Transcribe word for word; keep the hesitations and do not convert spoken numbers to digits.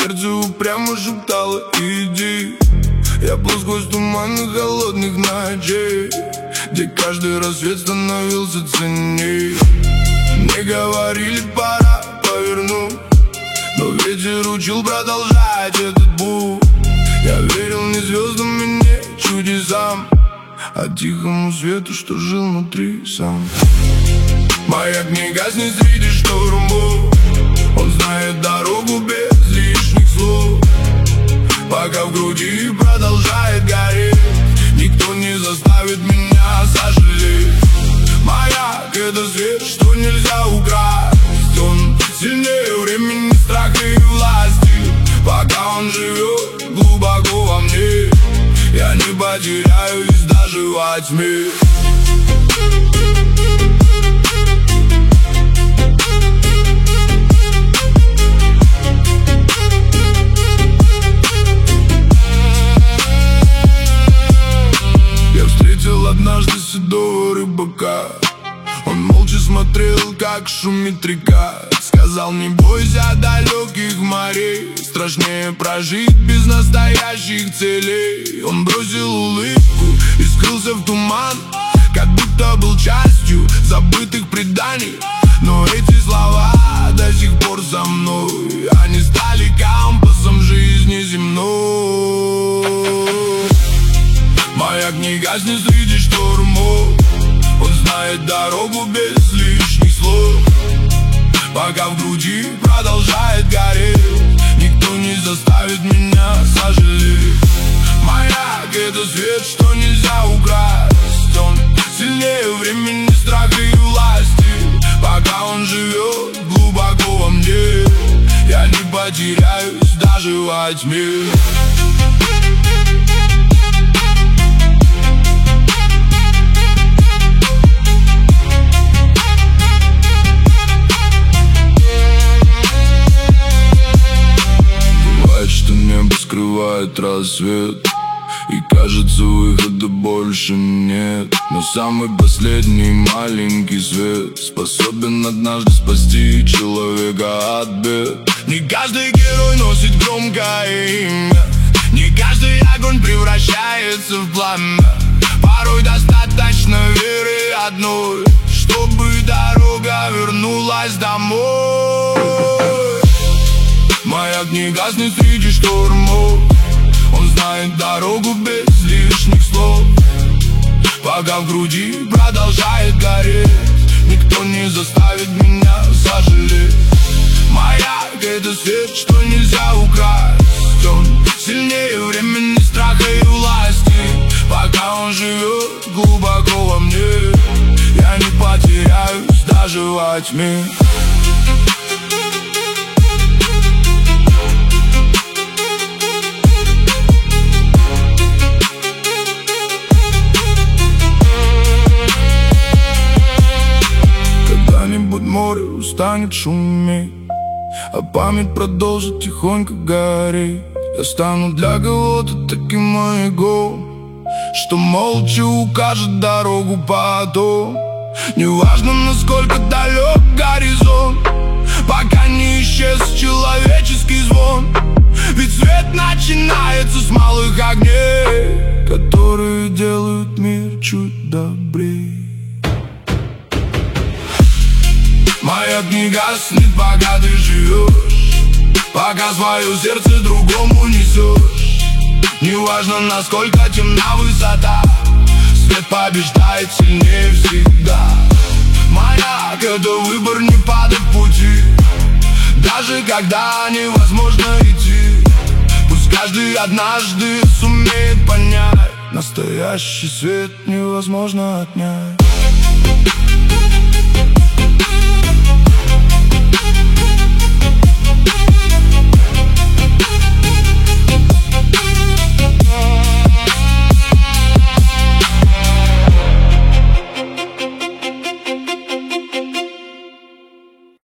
сердце упрямо шептало: иди. Я плыл сквозь туманы холодных ночей, где каждый рассвет становился ценней. Мне говорили, пора повернуть, но ветер учил продолжать этот путь. Я верил не звездам и не чудесам, а тихому свету, что жил внутри сам. Маяк не гаснет среди штормов, он знает дорогу без лишних слов. Пока в груди продолжает гореть, никто не заставит меня сожалеть. Маяк — это свет, что нельзя украсть. Он сильнее времени, страха и власти. Пока он живет глубоко во мне, я не потеряюсь даже во тьме. Я встретил однажды седого рыбака. Он молча смотрел, как шумит река. Сказал: не бойся далеких морей, страшнее прожить без настоящих целей. Он бросил улыбку и скрылся в туман, как будто был частью забытых преданий. Но эти слова до сих пор со мной, они стали компасом жизни земной. Маяк не гаснет среди штормов, он знает дорогу без лишних слов. Пока в груди продолжает гореть, никто не заставит меня сожалеть. Маяк — это свет, что нельзя украсть. Он сильнее времени, страха и власти. Пока он живет глубоко во мне, я не потеряюсь даже во тьме. Что небо скрывает рассвет, и кажется, выхода больше нет. Но самый последний маленький свет способен однажды спасти человека от бед. Не каждый герой носит громкое имя, не каждый огонь превращается в пламя. Порой достаточно веры одной, чтобы дорога вернулась домой. Маяк не гаснет среди штормов, он знает дорогу без лишних слов. Пока в груди продолжает гореть, никто не заставит меня сожалеть. Маяк — это свет, что нельзя украсть. Он сильнее времени, страха и власти. Пока он живет глубоко во мне, я не потеряюсь даже во тьме. Море устанет шуметь, а память продолжит тихонько гореть. Я стану для кого-то таким маяком, что молча укажет дорогу потом. Неважно, насколько далек горизонт, пока не исчез человеческий звон. Ведь свет начинается с малых огней, которые делают мир чуть добрее. Маяк не гаснет, пока ты живешь, пока свое сердце другому несешь. Неважно, насколько темна высота, свет побеждает сильнее всегда. Маяк — это выбор не падать в пути, даже когда невозможно идти. Пусть каждый однажды сумеет понять, настоящий свет невозможно отнять.